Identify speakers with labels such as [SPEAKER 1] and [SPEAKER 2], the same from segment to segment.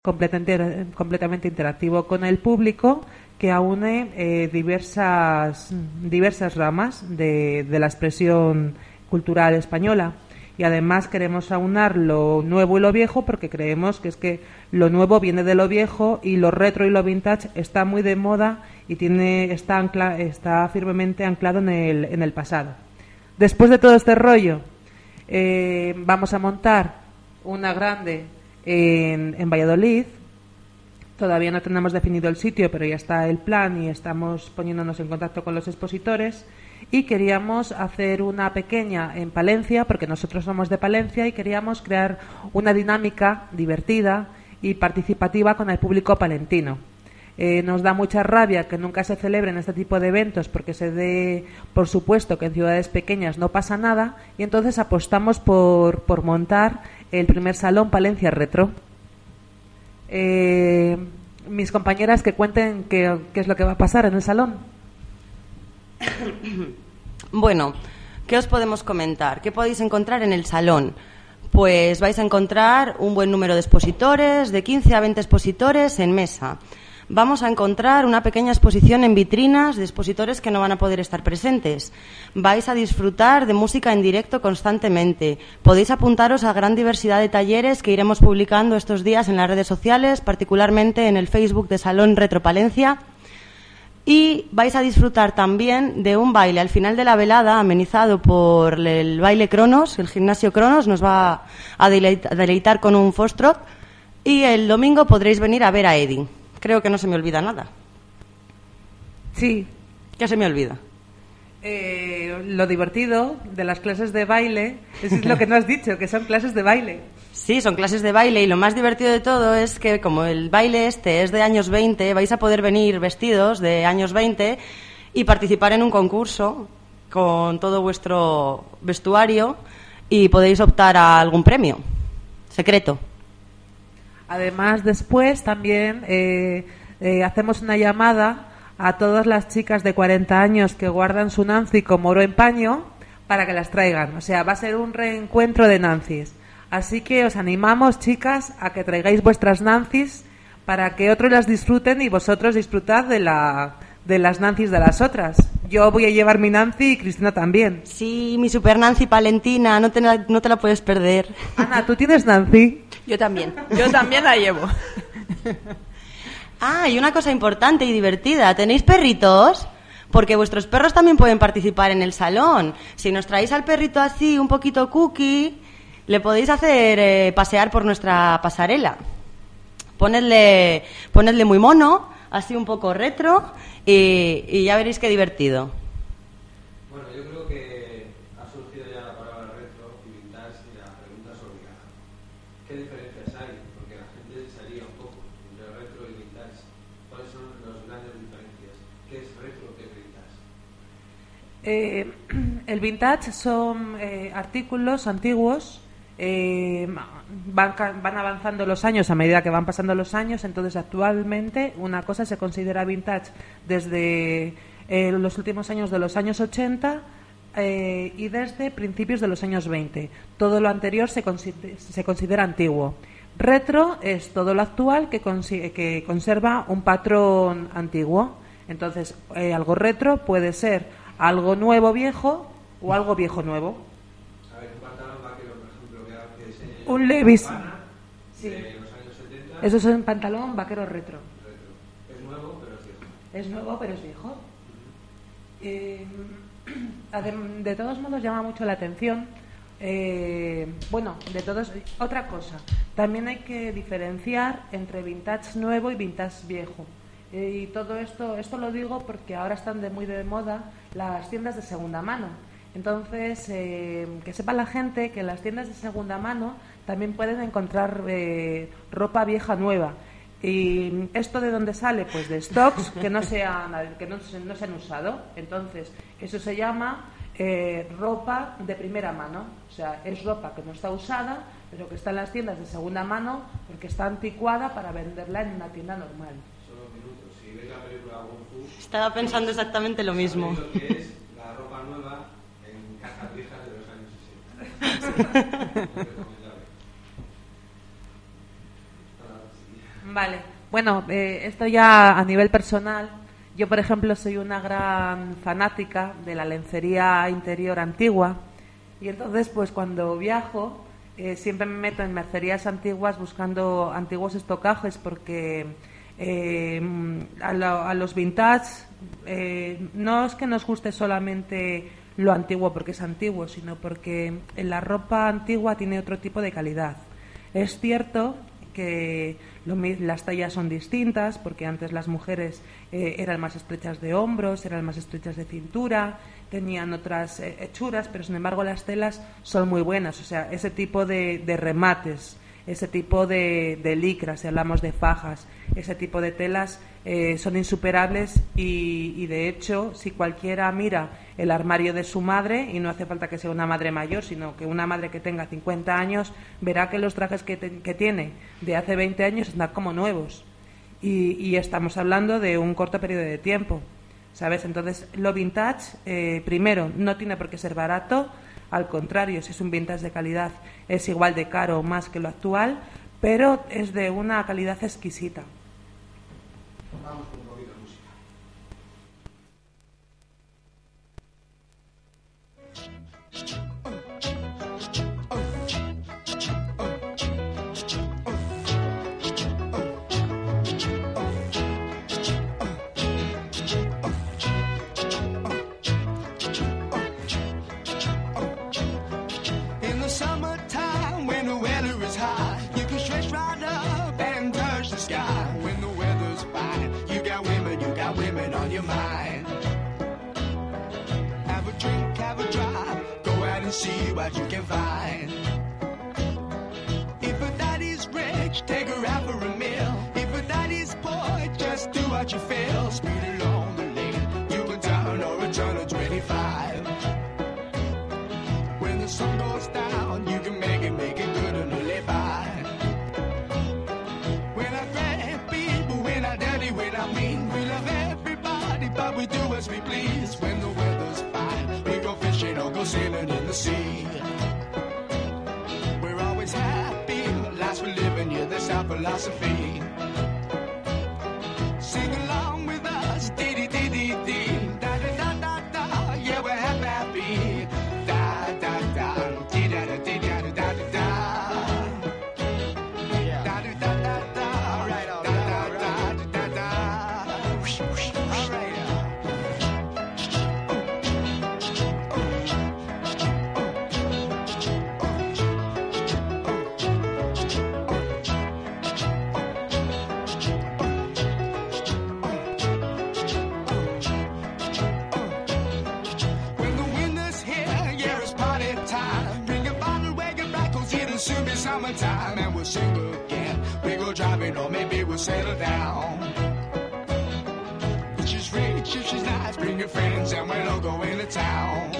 [SPEAKER 1] completamente interactivo con el público, que aúne diversas ramas de la expresión cultural española. Y además queremos aunar lo nuevo y lo viejo, porque creemos que es que lo nuevo viene de lo viejo y lo retro y lo vintage está muy de moda y está firmemente anclado en el pasado. Después de todo este rollo, vamos a montar una grande en Valladolid. Todavía no tenemos definido el sitio, pero ya está el plan y estamos poniéndonos en contacto con los expositores. Y queríamos hacer una pequeña en Palencia, porque nosotros somos de Palencia, y queríamos crear una dinámica divertida y participativa con el público palentino. Nos da mucha rabia que nunca se celebren este tipo de eventos, porque se dé por supuesto que en ciudades pequeñas no pasa nada, y entonces apostamos por montar el primer salón Palencia Retro. Mis compañeras que cuenten qué es lo que va a pasar en el salón.
[SPEAKER 2] Bueno, ¿qué os podemos comentar? ¿Qué podéis encontrar en el salón? Pues vais a encontrar un buen número de expositores, de 15 a 20 expositores en mesa. Vamos a encontrar una pequeña exposición en vitrinas de expositores que no van a poder estar presentes. Vais a disfrutar de música en directo constantemente. Podéis apuntaros a gran diversidad de talleres que iremos publicando estos días en las redes sociales, particularmente en el Facebook de Salón Retro Palencia. Y vais a disfrutar también de un baile al final de la velada amenizado por el baile Cronos. El gimnasio Cronos nos va a deleitar con un foxtrot. Y el domingo podréis venir a ver a Eddie. Creo que no se me olvida nada.
[SPEAKER 1] Sí.
[SPEAKER 2] ¿Qué se me olvida?
[SPEAKER 1] Lo divertido de las clases de baile, eso es lo que no has dicho, que son clases de baile.
[SPEAKER 2] Sí, son clases de baile, y lo más divertido de todo es que como el baile este es de años 20, vais a poder venir vestidos de años 20 y participar en un concurso con todo vuestro vestuario y podéis optar a algún premio secreto.
[SPEAKER 1] Además, después también hacemos una llamada a todas las chicas de 40 años que guardan su Nancy como oro en paño para que las traigan. O sea, va a ser un reencuentro de Nancy's. Así que os animamos, chicas, a que traigáis vuestras Nancy's para que otros las disfruten y vosotros disfrutad de las Nancy's de las otras. Yo voy a llevar mi Nancy y Cristina también.
[SPEAKER 2] Sí, mi super Nancy palentina, no te la puedes perder.
[SPEAKER 1] Ana, ¿tú tienes Nancy?
[SPEAKER 3] Yo también la llevo.
[SPEAKER 2] Ah, y una cosa importante y divertida, ¿tenéis perritos? Porque vuestros perros también pueden participar en el salón. Si nos traéis al perrito así, un poquito cookie, le podéis hacer pasear por nuestra pasarela. Ponedle muy mono, así un poco retro, y ya veréis qué divertido.
[SPEAKER 4] Bueno, yo creo que ha surgido ya la palabra retro y vintage y la pregunta es obligada. ¿Qué diferencias hay? Porque la gente se lía un poco entre retro y vintage. ¿Cuáles son las grandes diferencias? ¿Qué es retro? ¿Qué es vintage?
[SPEAKER 1] El vintage son artículos antiguos. Van avanzando los años a medida que van pasando los años. Entonces, actualmente una cosa se considera vintage desde los últimos años de los años 80 y desde principios de los años 20. Todo lo anterior se considera antiguo. Retro es todo lo actual que conserva un patrón antiguo. Entonces, algo retro puede ser algo nuevo viejo o algo viejo nuevo. Un Levi's. Sí.
[SPEAKER 4] De los años 70.
[SPEAKER 1] Eso es un pantalón vaquero retro.
[SPEAKER 4] Es nuevo, pero es viejo.
[SPEAKER 1] Es nuevo, pero es viejo. De todos modos llama mucho la atención. Otra cosa. También hay que diferenciar entre vintage nuevo y vintage viejo. Y todo esto lo digo porque ahora están muy de moda las tiendas de segunda mano. Entonces, que sepa la gente que en las tiendas de segunda mano también pueden encontrar ropa vieja nueva. ¿Y esto de dónde sale? Pues de stocks que no se han usado. Entonces, eso se llama ropa de primera mano. O sea, es ropa que no está usada, pero que está en las tiendas de segunda mano porque está anticuada para venderla en una tienda normal.
[SPEAKER 4] Solo minutos. Si veis la película Kung Fu,
[SPEAKER 2] estaba pensando exactamente lo mismo.
[SPEAKER 4] Lo que es la ropa nueva en cajas viejas de los años 60.
[SPEAKER 1] Vale. Bueno, esto ya a nivel personal. Yo, por ejemplo, soy una gran fanática de la lencería interior antigua y entonces, pues cuando viajo, siempre me meto en mercerías antiguas buscando antiguos estocajes porque a los vintage no es que nos guste solamente lo antiguo porque es antiguo, sino porque la ropa antigua tiene otro tipo de calidad. Es cierto que las tallas son distintas porque antes las mujeres eran más estrechas de hombros, eran más estrechas de cintura, tenían otras hechuras, pero sin embargo las telas son muy buenas. O sea, ese tipo de remates, ese tipo de licras, si hablamos de fajas, ese tipo de telas son insuperables y de hecho, si cualquiera mira el armario de su madre, y no hace falta que sea una madre mayor, sino que una madre que tenga 50 años, verá que los trajes que tiene de hace 20 años están como nuevos. Y estamos hablando de un corto periodo de tiempo, ¿sabes? Entonces, lo vintage, primero, no tiene por qué ser barato. Al contrario, si es un vintage de calidad es igual de caro o más que lo actual, pero es de una calidad exquisita.
[SPEAKER 4] Vamos con un poquito de música.
[SPEAKER 5] Summertime, when the weather is hot, you can stretch right up and touch the sky. When the weather's fine, you got women on your mind. Have a drink, have a drive, go out and see what you can find. If a daddy's rich, take her out for a meal. If a daddy's poor, just do what you feel. Speed along the lane, you can turn or a turn of 25. When the sun goes down, you can make it good and live by. We're not great people, we're not dirty, we're not mean. We love everybody, but we do as we please. When the weather's fine, we go fishing or go sailing in the sea. We're always happy, lives we're living, yeah, that's our philosophy. Sing along with us, dee-dee-dee-dee-dee, da-da-da-da-da, yeah, we're happy. Summertime and we'll sing again. We go driving or maybe we'll settle down. If she's rich, if she's nice, bring your friends and we'll all go into town.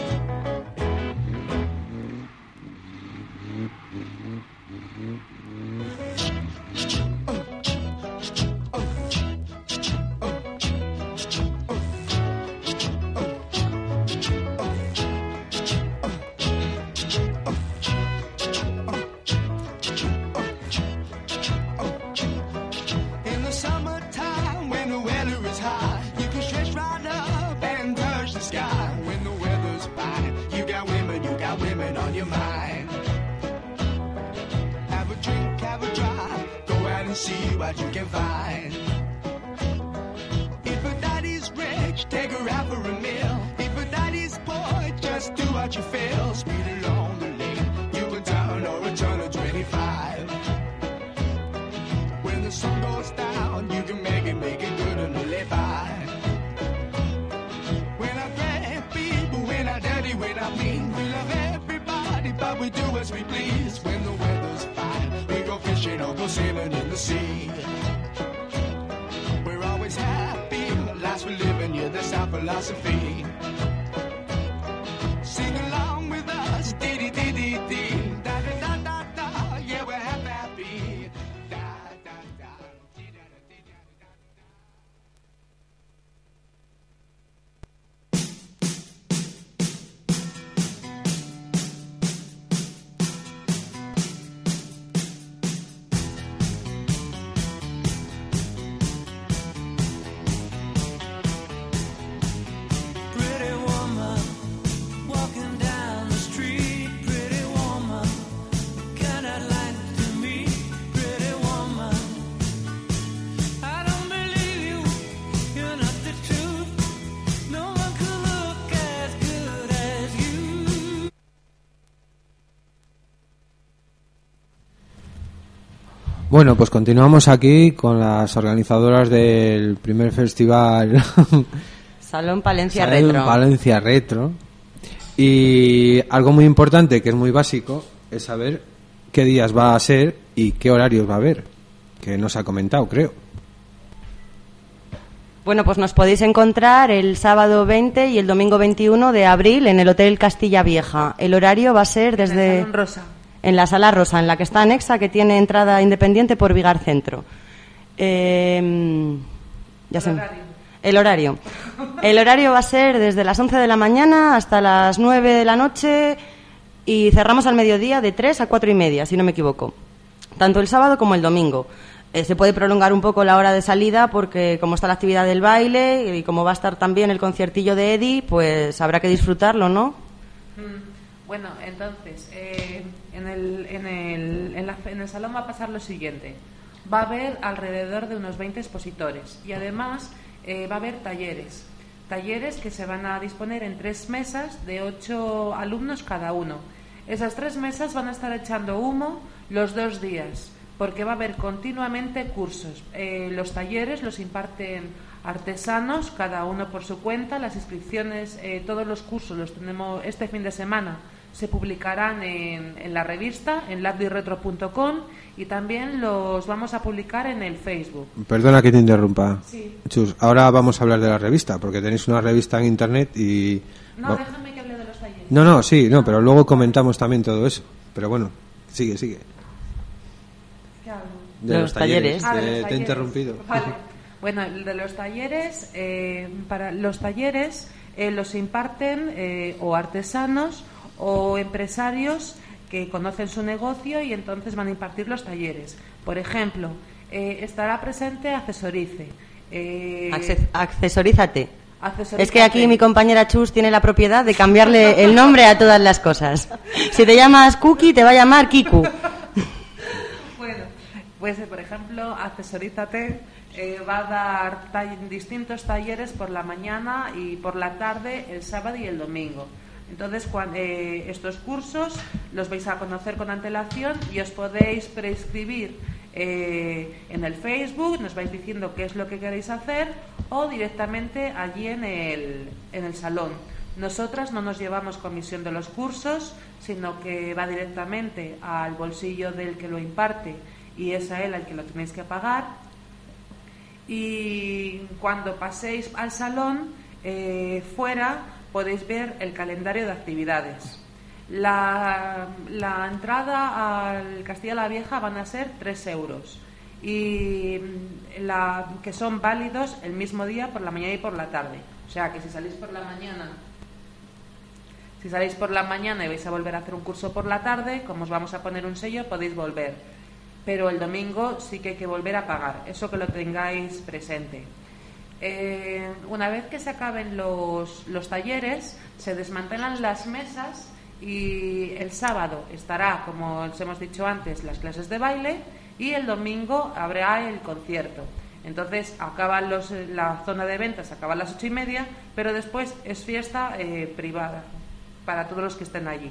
[SPEAKER 5] See what you can find. If a daddy's rich, take her out for a meal. If a daddy's poor, just do what you feel. Speed along the lane, you can turn or a turn of 25. When the sun goes down, you can make it good and live by. We're not great people, we're not dirty, we're not mean. We love everybody, but we do as we please. When the weather's fine, we go fishing or go sailing in the sea. We're always happy, lives we're living, yeah, that's our philosophy. Sing along with us, dee-dee-dee-dee-dee, da-da-da-da-da, yeah, we're happy, da-da-da, dee-da-da-dee-da-da-da.
[SPEAKER 4] Bueno, pues continuamos aquí con las organizadoras del primer festival
[SPEAKER 2] Salón Palencia
[SPEAKER 4] Salón
[SPEAKER 2] Retro.
[SPEAKER 4] Palencia Retro. Y algo muy importante, que es muy básico, es saber qué días va a ser y qué horarios va a haber, que no se ha comentado, creo.
[SPEAKER 2] Bueno, pues nos podéis encontrar el sábado 20 y el domingo 21 de abril en el Hotel Castilla Vieja. El horario va a ser desde...
[SPEAKER 1] Salón Rosa.
[SPEAKER 2] En la Sala Rosa, en la que está anexa, que tiene entrada independiente por Vigar Centro. El horario. El horario va a ser desde las 11 de la mañana hasta las 9 de la noche y cerramos al mediodía de 3 a 4 y media, si no me equivoco. Tanto el sábado como el domingo. Se puede prolongar un poco la hora de salida porque como está la actividad del baile y como va a estar también el conciertillo de Eddie, pues habrá que disfrutarlo, ¿no?
[SPEAKER 1] Bueno, entonces, en el salón va a pasar lo siguiente. Va a haber alrededor de unos 20 expositores y además va a haber talleres. Talleres que se van a disponer en 3 mesas de 8 alumnos cada uno. Esas 3 mesas van a estar echando humo los 2 días porque va a haber continuamente cursos. Los talleres los imparten artesanos, cada uno por su cuenta. Las inscripciones, todos los cursos los tenemos este fin de semana. Se publicarán en la revista, en labdiretro.com y también los vamos a publicar en el Facebook.
[SPEAKER 4] Perdona que te interrumpa.
[SPEAKER 1] Sí.
[SPEAKER 4] Chus, ahora vamos a hablar de la revista, porque tenéis una revista en internet y...
[SPEAKER 1] No, déjame que hable de los talleres.
[SPEAKER 4] No, pero luego comentamos también todo eso. Pero bueno, sigue.
[SPEAKER 1] ¿Qué hablo?
[SPEAKER 4] De los talleres.
[SPEAKER 1] Ah, de los
[SPEAKER 4] Te he
[SPEAKER 1] talleres.
[SPEAKER 4] interrumpido.
[SPEAKER 1] Vale. Bueno, de los talleres, para los talleres los imparten o artesanos o empresarios que conocen su negocio y entonces van a impartir los talleres. Por ejemplo, estará presente Accesorice.
[SPEAKER 2] Accesorízate.
[SPEAKER 1] Accesorízate.
[SPEAKER 2] Es que aquí mi compañera Chus tiene la propiedad de cambiarle el nombre a todas las cosas. Si te llamas Cookie, te va a llamar Kiku.
[SPEAKER 1] Bueno, pues por ejemplo, Accesorízate va a dar distintos talleres por la mañana y por la tarde, el sábado y el domingo. Entonces, estos cursos los vais a conocer con antelación y os podéis prescribir en el Facebook, nos vais diciendo qué es lo que queréis hacer o directamente allí en el salón. Nosotras no nos llevamos comisión de los cursos, sino que va directamente al bolsillo del que lo imparte y es a él al que lo tenéis que pagar. Y cuando paséis al salón, fuera podéis ver el calendario de actividades. La entrada al Castilla la Vieja van a ser 3 euros y que son válidos el mismo día por la mañana y por la tarde. O sea que si salís por la mañana y vais a volver a hacer un curso por la tarde, como os vamos a poner un sello, podéis volver. Pero el domingo sí que hay que volver a pagar, eso que lo tengáis presente. Una vez que se acaben los talleres, se desmantelan las mesas y el sábado estará, como os hemos dicho antes, las clases de baile y el domingo habrá el concierto. Entonces acaban la zona de ventas acaba a las 8:30, pero después es fiesta privada para todos los que estén allí.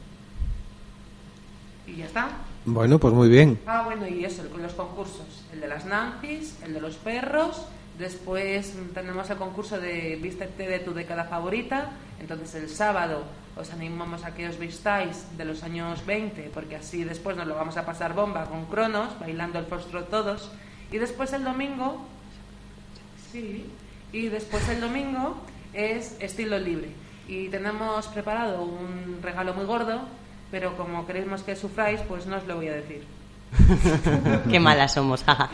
[SPEAKER 1] Y ya está.
[SPEAKER 4] Bueno, pues muy bien.
[SPEAKER 1] Bueno, y eso, con los concursos, el de las Nancis, el de los perros. Después tenemos el concurso de Vístete de tu década favorita. Entonces el sábado os animamos a que os vistáis de los años 20, porque así después nos lo vamos a pasar bomba con Cronos, bailando el foxtrot todos. Y después el domingo, es estilo libre. Y tenemos preparado un regalo muy gordo, pero como queremos que sufráis, pues no os lo voy a decir.
[SPEAKER 2] Qué malas somos, jaja.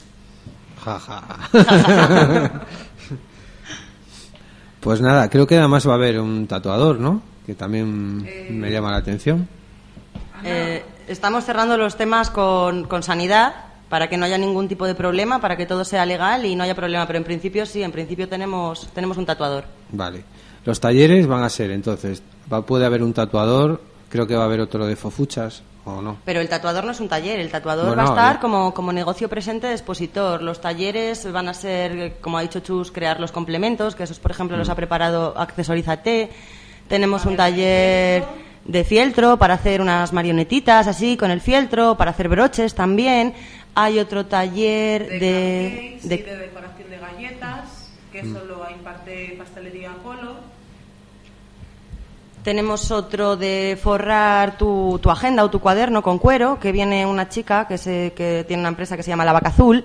[SPEAKER 4] Pues nada, creo que además va a haber un tatuador, ¿no? Que también me llama la atención.
[SPEAKER 2] Estamos cerrando los temas con sanidad para que no haya ningún tipo de problema, para que todo sea legal y no haya problema, pero en principio sí, en principio tenemos un tatuador. Vale.
[SPEAKER 4] Los talleres van a ser, entonces, puede haber un tatuador, creo que va a haber otro de fofuchas, ¿o no?
[SPEAKER 2] Pero el tatuador no es un taller, el tatuador va a estar como negocio presente de expositor. Los talleres van a ser, como ha dicho Chus, crear los complementos, que esos, por ejemplo, los ha preparado Accesorízate. Tenemos un taller de fieltro para hacer unas marionetitas así con el fieltro, para hacer broches también. Hay otro taller
[SPEAKER 1] de
[SPEAKER 2] de
[SPEAKER 1] decoración de galletas, que solo imparte Pastelería Apolo.
[SPEAKER 2] Tenemos otro de forrar tu agenda o tu cuaderno con cuero, que viene una chica que tiene una empresa que se llama La Vaca Azul.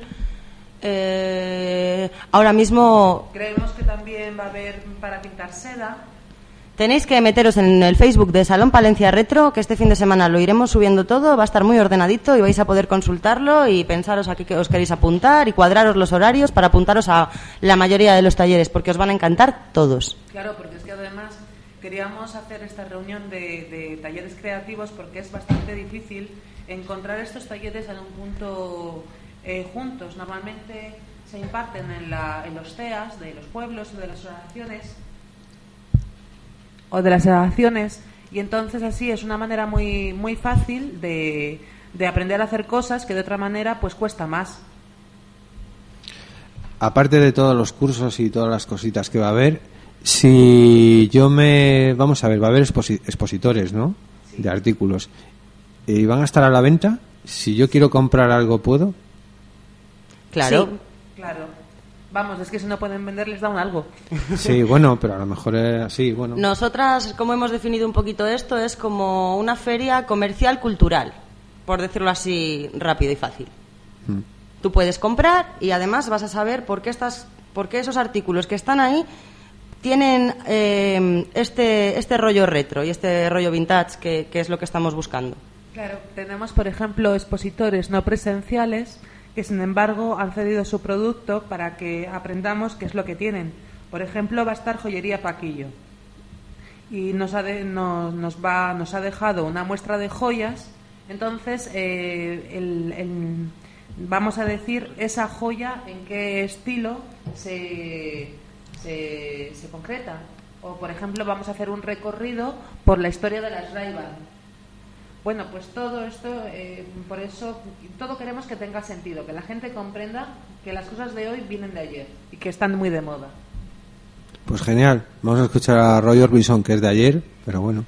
[SPEAKER 2] Ahora mismo
[SPEAKER 1] Creemos que también va a haber para pintar seda.
[SPEAKER 2] tenéis que meteros en el Facebook de Salón Palencia Retro, que este fin de semana lo iremos subiendo todo, va a estar muy ordenadito y vais a poder consultarlo y pensaros a qué os queréis apuntar y cuadraros los horarios para apuntaros a la mayoría de los talleres, porque os van a encantar todos.
[SPEAKER 1] Claro, porque es que además queríamos hacer esta reunión de talleres creativos porque es bastante difícil encontrar estos talleres en un punto juntos. Normalmente se imparten en los CEAs de los pueblos o de las asociaciones y entonces así es una manera muy muy fácil de aprender a hacer cosas que de otra manera pues cuesta más.
[SPEAKER 6] Aparte de todos los cursos y todas las cositas que va a haber, vamos a ver, va a haber expositores, ¿no? Sí. De artículos. ¿Y van a estar a la venta? Si yo quiero comprar algo, ¿puedo?
[SPEAKER 2] Claro.
[SPEAKER 1] Sí, claro. Vamos, es que si no pueden vender les da un algo.
[SPEAKER 6] Sí, bueno, pero a lo mejor es así, bueno.
[SPEAKER 2] Nosotras, como hemos definido un poquito esto, es como una feria comercial cultural, por decirlo así rápido y fácil. Tú puedes comprar y además vas a saber por qué esos artículos que están ahí tienen este rollo retro y este rollo vintage que es lo que estamos buscando.
[SPEAKER 1] Claro, tenemos por ejemplo expositores no presenciales que sin embargo han cedido su producto para que aprendamos qué es lo que tienen. Por ejemplo, va a estar Joyería Paquillo y nos ha dejado una muestra de joyas. Entonces vamos a decir esa joya en qué estilo se concreta. O por ejemplo vamos a hacer un recorrido por la historia de las Ray-Ban. Bueno, pues todo esto, por eso, todo queremos que tenga sentido, que la gente comprenda que las cosas de hoy vienen de ayer y que están muy de moda.
[SPEAKER 6] Pues genial, vamos a escuchar a Roy Orbison, que es de ayer, pero bueno.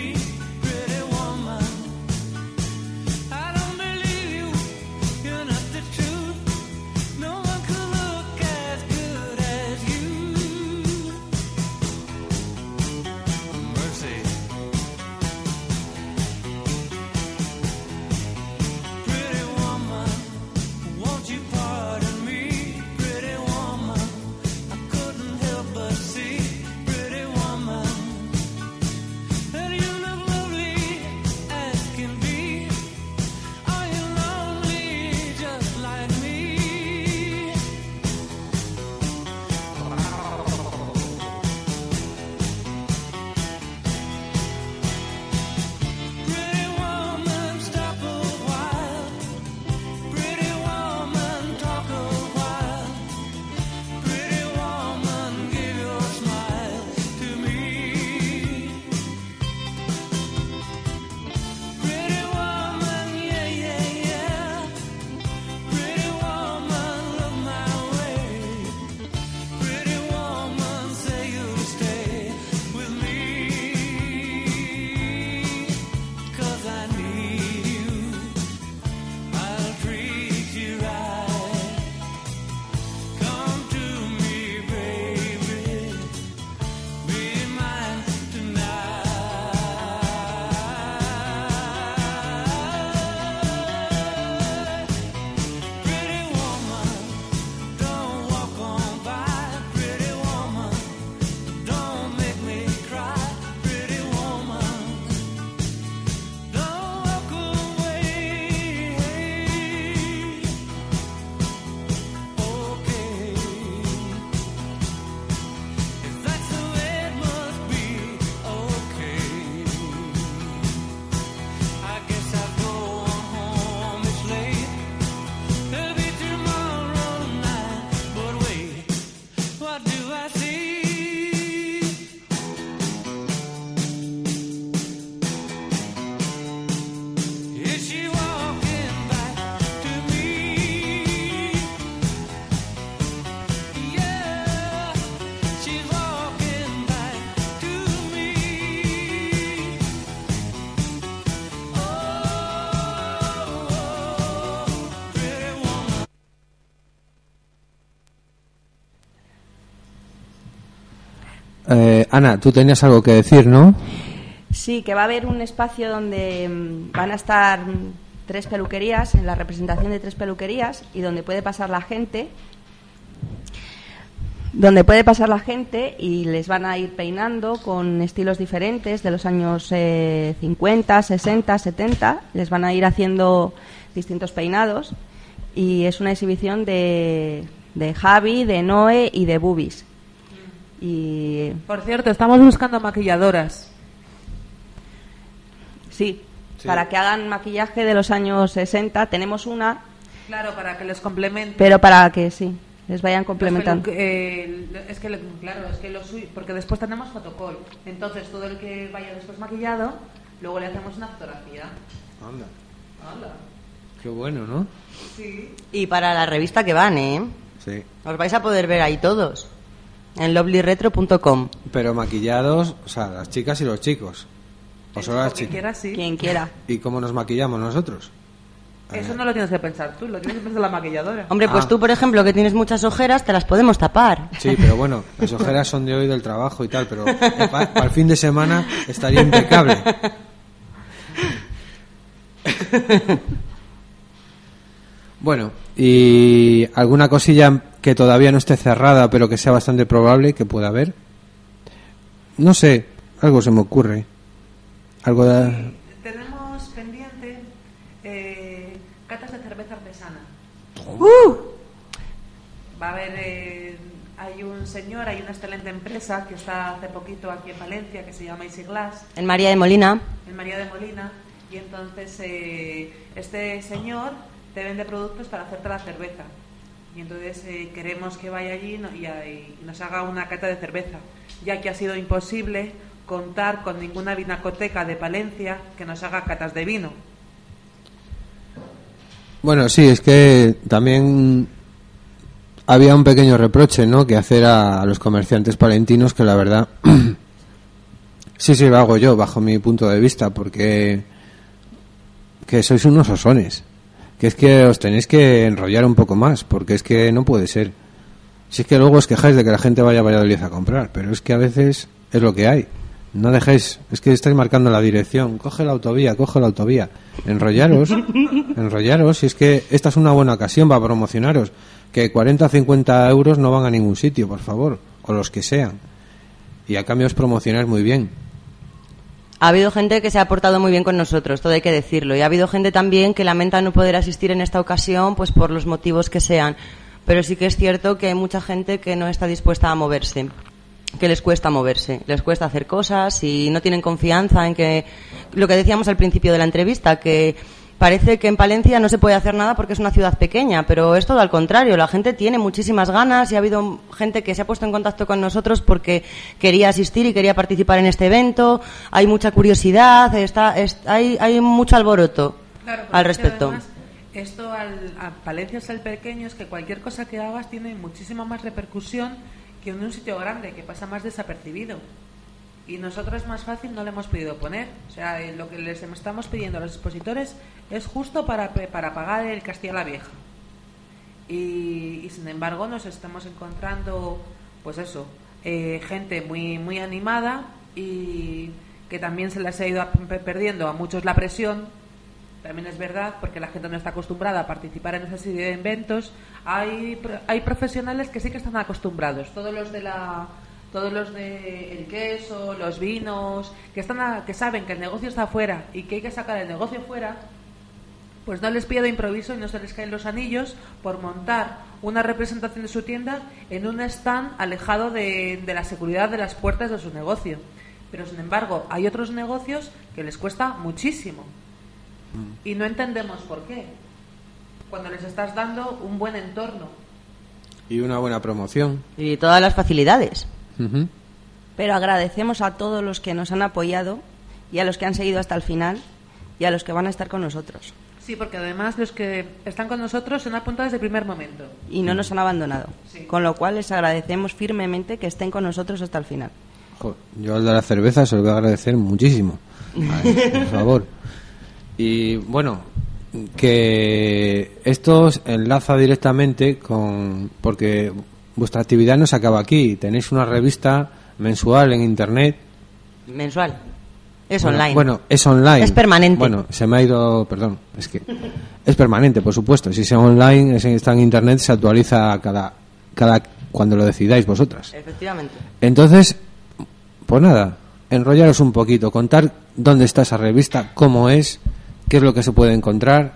[SPEAKER 5] You're not
[SPEAKER 6] Ana, tú tenías algo que decir, ¿no?
[SPEAKER 3] Sí, que va a haber un espacio donde van a estar 3 peluquerías, en la representación de 3 peluquerías, y donde puede pasar la gente y les van a ir peinando con estilos diferentes de los años 50, 60, 70, les van a ir haciendo distintos peinados, y es una exhibición de Javi, de Noé y de Bubis. Y
[SPEAKER 1] Por cierto, estamos buscando maquilladoras.
[SPEAKER 3] sí, para que hagan maquillaje de los años 60. Tenemos una,
[SPEAKER 1] Claro, para que les complementen.
[SPEAKER 3] pero para que sí, les vayan complementando.
[SPEAKER 1] Es que lo suyo, porque después tenemos fotocall. Entonces, todo el que vaya después maquillado, luego le hacemos una fotografía.
[SPEAKER 6] Anda,
[SPEAKER 1] Hola.
[SPEAKER 6] qué bueno, ¿no?
[SPEAKER 1] Sí.
[SPEAKER 2] Y para la revista que van, ¿eh?
[SPEAKER 6] Sí.
[SPEAKER 2] Os vais a poder ver ahí todos. En lovelyretro.com.
[SPEAKER 6] Pero maquillados, o sea, las chicas y los chicos. O solo las
[SPEAKER 1] Porque
[SPEAKER 6] chicas.
[SPEAKER 1] quieras, sí.
[SPEAKER 3] Quien quiera.
[SPEAKER 6] ¿Y cómo nos maquillamos nosotros?
[SPEAKER 1] Eso no lo tienes que pensar tú, lo tienes que pensar la maquilladora.
[SPEAKER 2] Hombre, pues
[SPEAKER 6] Ah.
[SPEAKER 2] tú, por ejemplo, que tienes muchas ojeras, te las podemos tapar.
[SPEAKER 6] Sí, pero bueno, las ojeras son de hoy del trabajo y tal, pero para el fin de semana estaría impecable. Bueno, ¿y alguna cosilla que todavía no esté cerrada, pero que sea bastante probable que pueda haber? No sé, algo se me ocurre. Algo de...
[SPEAKER 1] Tenemos pendiente catas de cerveza artesana. Va a haber, hay una excelente empresa que está hace poquito aquí en Valencia, que se llama Easy Glass,
[SPEAKER 2] En María de Molina.
[SPEAKER 1] en María de Molina, y entonces este señor te vende productos para hacerte la cerveza. Y entonces queremos que vaya allí y nos haga una cata de cerveza, ya que ha sido imposible contar con ninguna vinacoteca de Palencia que nos haga catas de vino.
[SPEAKER 6] Bueno, sí, es que también había un pequeño reproche, ¿no?, que hacer a los comerciantes palentinos, que la verdad sí lo hago yo bajo mi punto de vista, porque que sois unos osones, que es que os tenéis que enrollar un poco más, porque es que no puede ser. Si es que luego os quejáis de que la gente vaya a Valladolid a comprar, pero es que a veces es lo que hay. No dejéis, es que estáis marcando la dirección. Coge la autovía. Enrollaros, y es que esta es una buena ocasión para promocionaros. Que 40 o 50 euros no van a ningún sitio, por favor, o los que sean. Y a cambio os promocionáis muy bien.
[SPEAKER 2] Ha habido gente que se ha portado muy bien con nosotros, todo hay que decirlo. Y ha habido gente también que lamenta no poder asistir en esta ocasión, pues por los motivos que sean. Pero sí que es cierto que hay mucha gente que no está dispuesta a moverse, que les cuesta moverse, les cuesta hacer cosas y no tienen confianza en que, lo que decíamos al principio de la entrevista, que parece que en Palencia no se puede hacer nada porque es una ciudad pequeña, pero es todo al contrario, la gente tiene muchísimas ganas y ha habido gente que se ha puesto en contacto con nosotros porque quería asistir y quería participar en este evento, hay mucha curiosidad, hay mucho alboroto al respecto.
[SPEAKER 1] Además, esto a Palencia es el pequeño, es que cualquier cosa que hagas tiene muchísima más repercusión que en un sitio grande, que pasa más desapercibido. Y nosotros más fácil no le hemos podido poner. O sea, lo que les estamos pidiendo a los expositores es justo para pagar el Castilla la Vieja. Y sin embargo nos estamos encontrando, pues eso, gente muy animada y que también se les ha ido perdiendo a muchos la presión. También es verdad, porque la gente no está acostumbrada a participar en esa serie de eventos. Hay profesionales que sí que están acostumbrados, todos los de el queso, los vinos, que saben que el negocio está afuera y que hay que sacar el negocio fuera, pues no les pide de improviso y no se les caen los anillos por montar una representación de su tienda en un stand alejado de la seguridad de las puertas de su negocio. Pero sin embargo, hay otros negocios que les cuesta muchísimo. Y no entendemos por qué, cuando les estás dando un buen entorno
[SPEAKER 6] Y una buena promoción.
[SPEAKER 2] Y todas las facilidades.
[SPEAKER 6] Ujú.
[SPEAKER 3] Pero agradecemos a todos los que nos han apoyado y a los que han seguido hasta el final y a los que van a estar con nosotros.
[SPEAKER 1] Sí, porque además los que están con nosotros se han apuntado desde el primer momento.
[SPEAKER 3] Y no nos han abandonado.
[SPEAKER 1] Sí.
[SPEAKER 3] Con lo cual les agradecemos firmemente que estén con nosotros hasta el final.
[SPEAKER 6] Joder, yo al de la cerveza se lo voy a agradecer muchísimo. Ay, por favor. Y bueno, que esto enlaza directamente con... Porque vuestra actividad no se acaba aquí. Tenéis una revista mensual en internet.
[SPEAKER 2] Mensual. Es
[SPEAKER 6] Bueno,
[SPEAKER 2] online.
[SPEAKER 6] Bueno, es online.
[SPEAKER 2] Es permanente.
[SPEAKER 6] Bueno, se me ha ido, perdón, es que es permanente, por supuesto. Si es online, está en internet, se actualiza cada cuando lo decidáis vosotras.
[SPEAKER 2] Efectivamente.
[SPEAKER 6] Entonces, pues nada, enrollaros un poquito, contar dónde está esa revista, cómo es, qué es lo que se puede encontrar.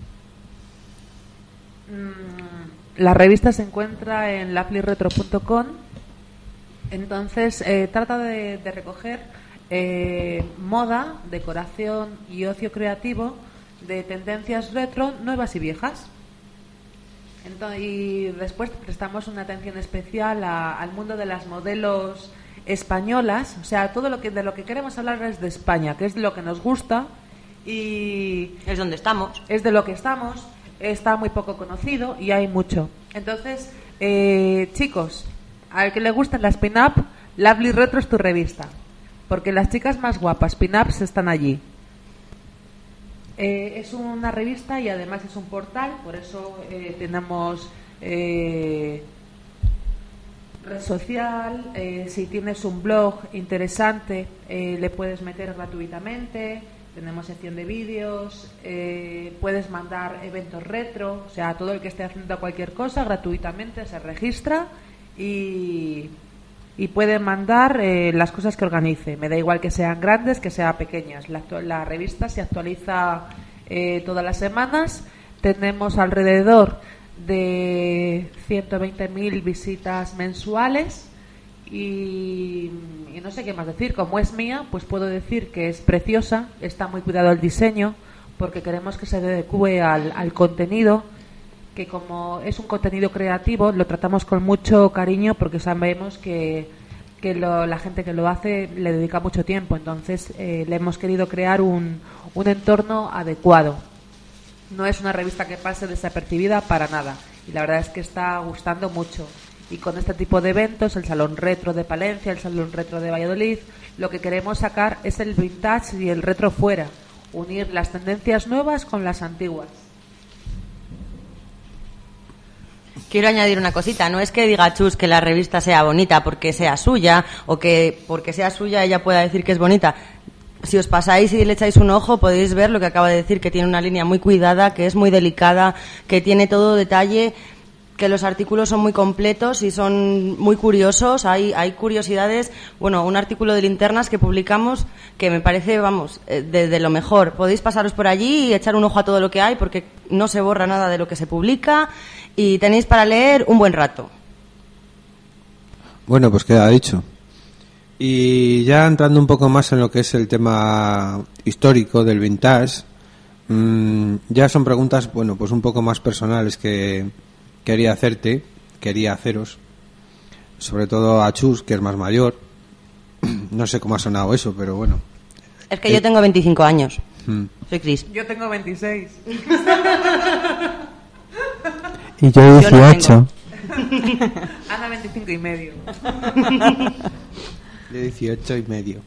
[SPEAKER 1] La revista se encuentra en lafliretro.com. Entonces trata de recoger moda, decoración y ocio creativo de tendencias retro, nuevas y viejas. Y después prestamos una atención especial al mundo de las modelos españolas. O sea, todo de lo que queremos hablar es de España, que es lo que nos gusta y
[SPEAKER 2] Es donde estamos.
[SPEAKER 1] es de lo que estamos. Está muy poco conocido y hay mucho. Entonces, chicos, al que le gustan las pin-up, Lovely Retro es tu revista, porque las chicas más guapas pin-ups están allí. Es una revista y además es un portal, por eso tenemos red social. Si tienes un blog interesante, le puedes meter gratuitamente. Tenemos sección de vídeos, puedes mandar eventos retro, o sea, todo el que esté haciendo cualquier cosa gratuitamente se registra y puede mandar las cosas que organice. Me da igual que sean grandes, que sean pequeñas. La revista se actualiza todas las semanas. Tenemos alrededor de 120.000 visitas mensuales. Y no sé qué más decir. Como es mía, pues puedo decir que es preciosa, está muy cuidado el diseño, porque queremos que se adecue al contenido, que como es un contenido creativo, lo tratamos con mucho cariño, porque sabemos que la gente que lo hace le dedica mucho tiempo. Entonces le hemos querido crear un entorno adecuado. No es una revista que pase desapercibida para nada, y la verdad es que está gustando mucho. Y con este tipo de eventos, el Salón Retro de Palencia, el Salón Retro de Valladolid, lo que queremos sacar es el vintage y el retro fuera, unir las tendencias nuevas con las antiguas.
[SPEAKER 2] Quiero añadir una cosita. No es que diga Chus que la revista sea bonita porque sea suya, o que porque sea suya ella pueda decir que es bonita. Si os pasáis y le echáis un ojo, podéis ver lo que acaba de decir, que tiene una línea muy cuidada, que es muy delicada, que tiene todo detalle, que los artículos son muy completos y son muy curiosos. Hay curiosidades. Bueno, un artículo de linternas que publicamos que me parece, vamos, de lo mejor. Podéis pasaros por allí y echar un ojo a todo lo que hay, porque no se borra nada de lo que se publica y tenéis para leer un buen rato.
[SPEAKER 6] Bueno, pues queda dicho. Y ya entrando un poco más en lo que es el tema histórico del vintage, ya son preguntas, bueno, pues un poco más personales que quería haceros, sobre todo a Chus, que es más mayor. No sé cómo ha sonado eso, pero bueno.
[SPEAKER 2] Es que yo tengo 25 años. Soy Cris.
[SPEAKER 1] Yo tengo 26.
[SPEAKER 7] Y yo 18.
[SPEAKER 1] Ana 25 y medio.
[SPEAKER 6] De 18 y medio.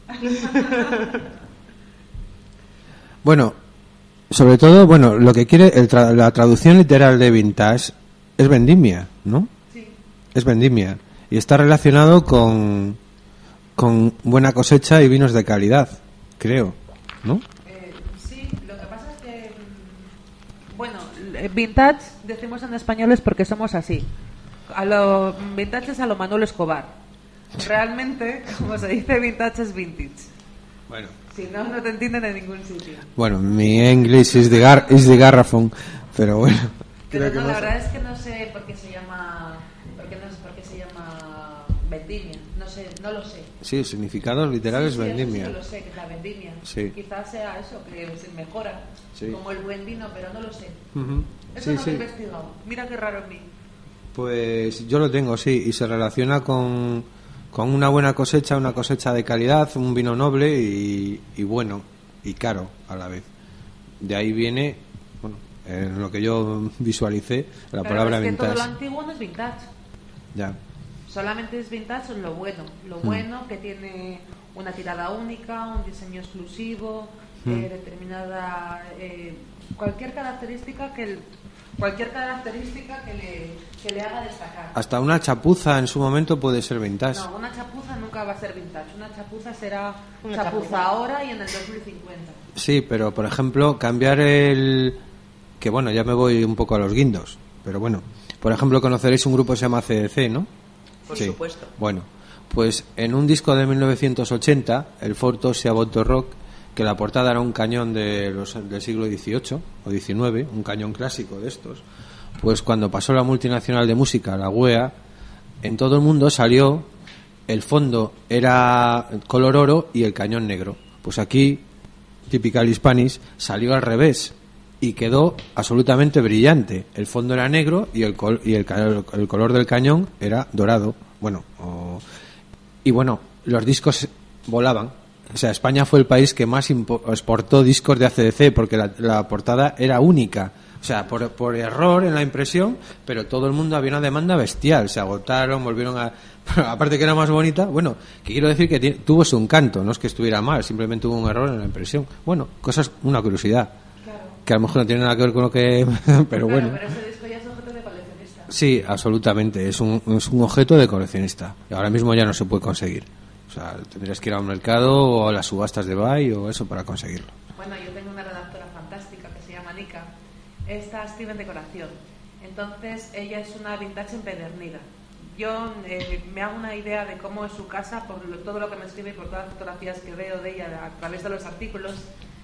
[SPEAKER 6] Bueno, sobre todo, bueno, lo que quiere la traducción literal de vintage es vendimia, ¿no?
[SPEAKER 1] Sí.
[SPEAKER 6] Es vendimia. Y está relacionado con buena cosecha y vinos de calidad, creo, ¿no?
[SPEAKER 1] Sí, lo que pasa es que, bueno, vintage decimos en españoles porque somos así. Vintage es a lo Manuel Escobar. Realmente, como se dice, vintage es vintage.
[SPEAKER 6] Bueno.
[SPEAKER 1] Si no, no te entienden en ningún sitio.
[SPEAKER 6] Bueno, mi inglés es de garrafón, pero bueno.
[SPEAKER 1] Pero no, la verdad es que no sé por qué se llama, no sé por qué se llama vendimia. No lo sé.
[SPEAKER 6] Sí, el significado literal es
[SPEAKER 1] Sí,
[SPEAKER 6] vendimia.
[SPEAKER 1] sí, lo sé, que es la vendimia.
[SPEAKER 6] Sí.
[SPEAKER 1] Quizás sea eso, que se mejora,
[SPEAKER 6] Sí.
[SPEAKER 1] como el buen vino, pero no lo sé.
[SPEAKER 6] Ujú.
[SPEAKER 1] Eso
[SPEAKER 6] Sí,
[SPEAKER 1] no
[SPEAKER 6] sí.
[SPEAKER 1] lo he investigado. Mira qué raro en mí.
[SPEAKER 6] Pues yo lo tengo, sí, y se relaciona con una buena cosecha, una cosecha de calidad, un vino noble y bueno, y caro a la vez. De ahí viene, bueno, en lo que yo visualicé, la
[SPEAKER 1] Pero
[SPEAKER 6] palabra
[SPEAKER 1] es que
[SPEAKER 6] vintage.
[SPEAKER 1] todo lo antiguo no es vintage.
[SPEAKER 6] Ya.
[SPEAKER 1] Solamente es vintage lo bueno. Lo bueno que tiene una tirada única, un diseño exclusivo, determinada cualquier característica que le haga destacar.
[SPEAKER 6] Hasta una chapuza en su momento puede ser vintage.
[SPEAKER 1] No, una chapuza nunca va a ser vintage. Una chapuza será
[SPEAKER 2] Una
[SPEAKER 1] chapuza
[SPEAKER 2] chapuza.
[SPEAKER 1] ahora y en el 2050.
[SPEAKER 6] Sí, pero por ejemplo, cambiar el... Que bueno, ya me voy un poco a los guindos, pero bueno. Por ejemplo, conoceréis un grupo que se llama CDC, ¿no?
[SPEAKER 2] Por
[SPEAKER 6] Sí.
[SPEAKER 2] supuesto.
[SPEAKER 6] Bueno, pues en un disco de 1980, el Fortosia Boto Rock, que la portada era un cañón del siglo XVIII o XIX, un cañón clásico de estos, pues cuando pasó la multinacional de música, la UEA, en todo el mundo salió, el fondo era color oro y el cañón negro. Pues aquí, Typical Hispanic, salió al revés y quedó absolutamente brillante. El fondo era negro y el color del cañón era dorado. Y bueno, los discos volaban. O sea, España fue el país que más exportó discos de AC/DC porque la portada era única. O sea, por error en la impresión, pero todo el mundo había una demanda bestial. Se agotaron, volvieron a... Aparte que era más bonita, bueno, que quiero decir que tuvo su encanto, no es que estuviera mal, simplemente hubo un error en la impresión. Bueno, una curiosidad.
[SPEAKER 1] Claro.
[SPEAKER 6] Que a lo mejor no tiene nada que ver con lo que... pero bueno.
[SPEAKER 1] Pero ese disco ya es objeto de coleccionista.
[SPEAKER 6] Sí, absolutamente, es un objeto de coleccionista. Y ahora mismo ya no se puede conseguir. O sea, tendrías que ir a un mercado o a las subastas de Buy o eso para conseguirlo.
[SPEAKER 1] Bueno, yo tengo una redactora fantástica que se llama Nika. Esta escribe en decoración. Entonces, ella es una vintage empedernida. Yo me hago una idea de cómo es su casa por todo lo que me escribe y por todas las fotografías que veo de ella a través de los artículos.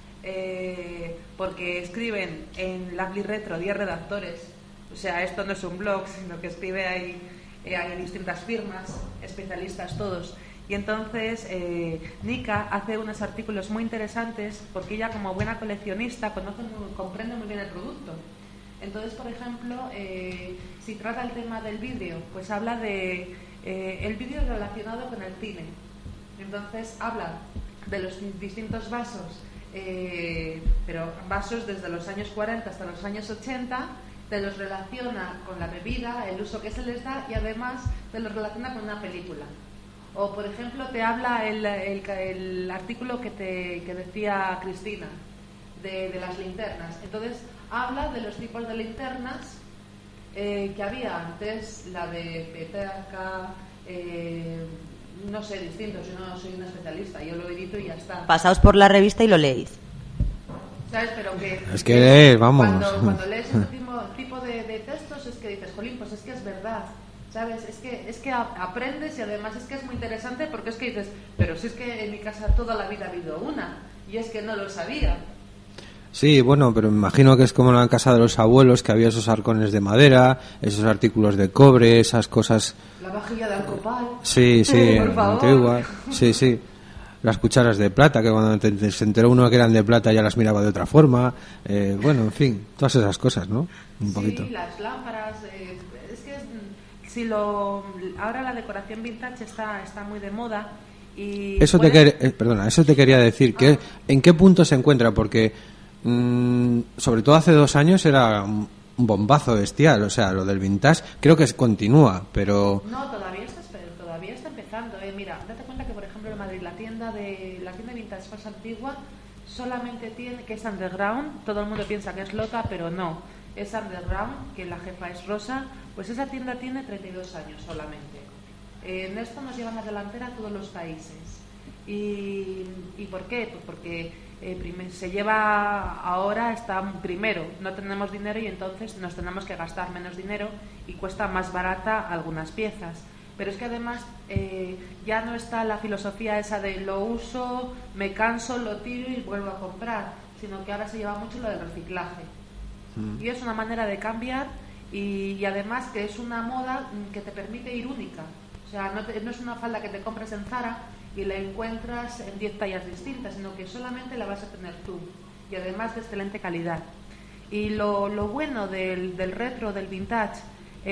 [SPEAKER 1] Porque escriben en Lovely Retro 10 redactores. O sea, esto no es un blog, sino que escribe hay distintas firmas, especialistas todos. Y entonces Nika hace unos artículos muy interesantes porque ella, como buena coleccionista, comprende muy bien el producto. Entonces, por ejemplo, si trata el tema del vidrio, pues habla de el vidrio relacionado con el cine. Entonces habla de los distintos vasos, pero vasos desde los años 40 hasta los años 80, te los relaciona con la bebida, el uso que se les da y además te los relaciona con una película. O, por ejemplo, te habla el artículo que decía Cristina, de las linternas. Entonces, habla de los tipos de linternas que había antes, la de petaca, no sé, distintos. Yo no soy una especialista, yo lo edito y ya está.
[SPEAKER 2] Pasaos por la revista y lo leéis.
[SPEAKER 1] ¿Sabes? Pero que...
[SPEAKER 6] Es que vamos.
[SPEAKER 1] Cuando lees ese tipo de textos es que dices, jolín, pues es que es verdad. ¿Sabes? Es que aprendes y además es que es muy interesante porque es que dices, pero si es que en mi casa toda la vida ha habido una y es que no lo sabía.
[SPEAKER 6] Sí, bueno, pero me imagino que es como en la casa de los abuelos, que había esos arcones de madera, esos artículos de cobre, esas cosas...
[SPEAKER 1] La vajilla de alcopal.
[SPEAKER 6] Sí,
[SPEAKER 1] Por favor.
[SPEAKER 6] antigua. Sí. Las cucharas de plata, que cuando se enteró uno que eran de plata ya las miraba de otra forma. Bueno, en fin, todas esas cosas, ¿no? Un poquito.
[SPEAKER 1] Sí, las lámparas... es que ahora la decoración vintage está muy de moda y...
[SPEAKER 6] Eso te quería decir, que ¿en qué punto se encuentra? Porque... sobre todo hace 2 años era un bombazo bestial, o sea, lo del vintage creo que continúa, pero...
[SPEAKER 1] No, todavía está empezando, mira, date cuenta que por ejemplo en Madrid la tienda de vintage más antigua solamente tiene, que es underground, todo el mundo piensa que es Lota, pero no, es underground, que la jefa es Rosa, pues esa tienda tiene 32 años solamente. En esto nos llevan a delantera a todos los países. ¿Y por qué? Pues porque se lleva ahora, está primero, no tenemos dinero y entonces nos tenemos que gastar menos dinero y cuesta más barata algunas piezas. Pero es que además ya no está la filosofía esa de lo uso, me canso, lo tiro y vuelvo a comprar, sino que ahora se lleva mucho lo del reciclaje. Y es una manera de cambiar y además que es una moda que te permite ir única. O sea, no es una falda que te compres en Zara y la encuentras en 10 tallas distintas, sino que solamente la vas a tener tú y además de excelente calidad. Y lo bueno del retro, del vintage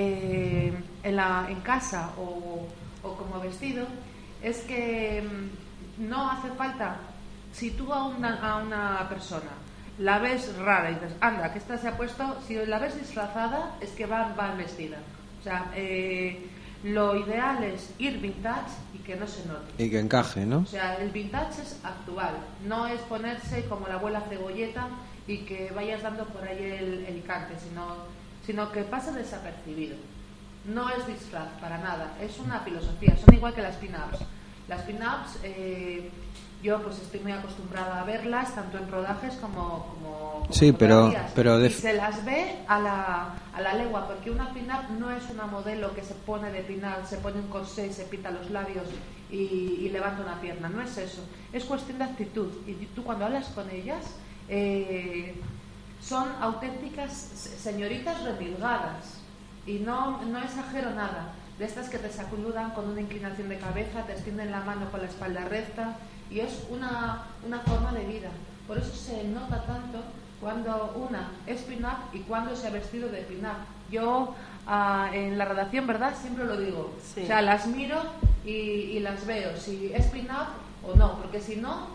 [SPEAKER 1] en casa o como vestido es que no hace falta, si tú a una persona la ves rara y dices, anda, que esta se ha puesto, si la ves disfrazada es que va vestida. O sea, lo ideal es ir vintage y que no se note.
[SPEAKER 6] Y que encaje, ¿no?
[SPEAKER 1] O sea, el vintage es actual, no es ponerse como la abuela Cebolleta y que vayas dando por ahí el cante, sino que pase desapercibido. No es disfraz para nada, es una filosofía, son igual que las pin-ups. Las pin-ups, yo pues estoy muy acostumbrada a verlas tanto en rodajes como
[SPEAKER 6] sí, pero
[SPEAKER 1] y se las ve a la legua, porque una pin-up no es una modelo que se pone de pin-up, se pone un corsé y se pinta los labios y levanta una pierna, no es eso, es cuestión de actitud. Y tú cuando hablas con ellas son auténticas señoritas remilgadas. Y no exagero nada, de estas que te sacudan con una inclinación de cabeza, te extienden la mano con la espalda recta, y es una forma de vida. Por eso se nota tanto cuando una es pin-up y cuando se ha vestido de pin-up. Yo en la redacción, ¿verdad? Siempre lo digo. Sí. O sea, las miro y las veo, si es pin-up o no, porque si no